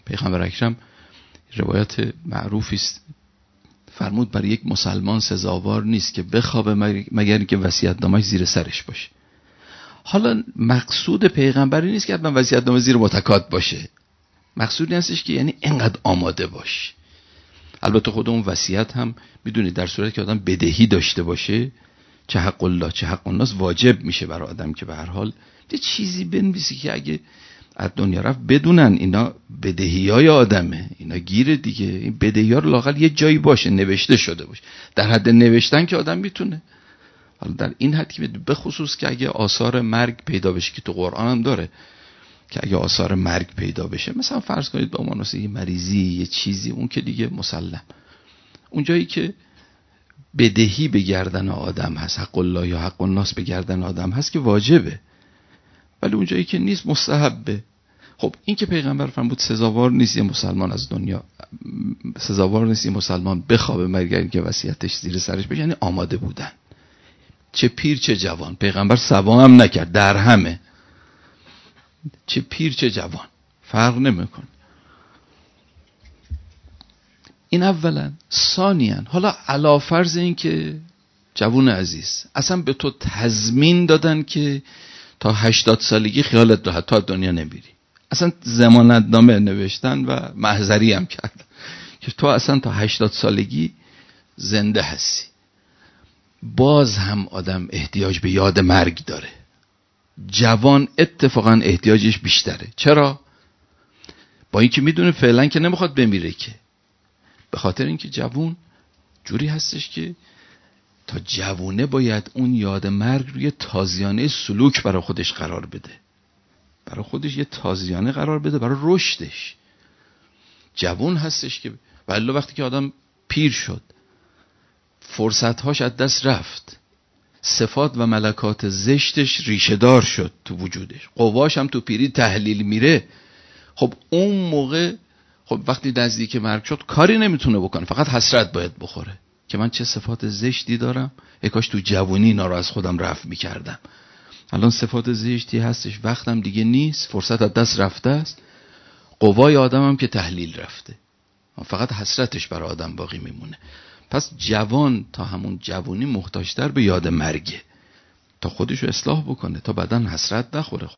پیغمبر اکرم روایت معروفی است فرمود برای یک مسلمان سزاوار نیست که بخوابه مگر اینکه وصیت‌نامه‌اش زیر سرش باشه. حالا مقصود پیغمبری نیست که حتما وصیت‌نامه زیر متکات باشه. مقصود این هستش که یعنی اینقدر آماده باش. البته خود اون وصیت هم میدونید در صورتی که آدم بدهی داشته باشه، چه حق الله چه حق الناس، واجب میشه برای آدم که به هر حال یه چیزی بنویسی که اگه از دنیا رفت بدونن اینا بدهیای آدمه، اینا گیره دیگه، این بدهی‌ها رو لااقل یه جایی باشه، نوشته شده باشه. در حد نوشتن که آدم میتونه، حالا در این حد که به خصوص که اگه آثار مرگ پیدا بشه، که تو قرآن هم داره که اگه آثار مرگ پیدا بشه، مثلا فرض کنید به عنوان یه مریضی یه چیزی، اون که دیگه مسلم. اون جایی که بدهی به گردن آدم هست، حق الله یا حق الناس به گردن آدم هست، که واجبه. ولی اون جایی که نیست مستحبه. خب این که پیغمبر فرمود سزاوار نیست یه مسلمان از دنیا، سزاوار نیست یه مسلمان بخوابه مگر که وصیتش زیر سرش بشه، یعنی آماده بودن. چه پیر چه جوان، پیغمبر سوا هم نکرد، در همه، چه پیر چه جوان فرق نمیکنه. این اولا. ثانیاً حالا علی فرض این که جوان عزیز اصلا به تو تضمین دادن که تا 80 سالگی خیالت راحت، تا دنیا نمیری، اصلا ضمانتنامه نوشتن و محضری هم کردن که تو اصلا تا 80 سالگی زنده هستی، باز هم آدم احتیاج به یاد مرگ داره. جوان اتفاقا احتیاجش بیشتره. چرا؟ با اینکه میدونه فعلا که نمیخواد بمیره، که به خاطر اینکه جوان جوری هستش که تا جوونه باید اون یاد مرگ روی تازیانه سلوک برای خودش قرار بده، برای خودش یه تازیانه قرار بده برای رشدش. جوان هستش که ولی وقتی که آدم پیر شد، فرصت‌هاش از دست رفت، صفات و ملکات زشتش ریشه دار شد تو وجودش، قواش هم تو پیری تحلیل میره. خب اون موقع، خب وقتی نزدیک مرگ شد کاری نمیتونه بکنه، فقط حسرت باید بخوره که من چه صفات زشتی دارم، کاش تو جوانی اینا رو از خودم رفع میکردم. الان صفات زشتی هستش، وقتم دیگه نیست، فرصت از دست رفته است، قوای آدمم که تحلیل رفته، فقط حسرتش برای آدم باقی میمونه. پس جوان تا همون جوانی محتاج‌تر به یاد مرگه تا خودشو اصلاح بکنه، تا بعداً حسرت نخوره.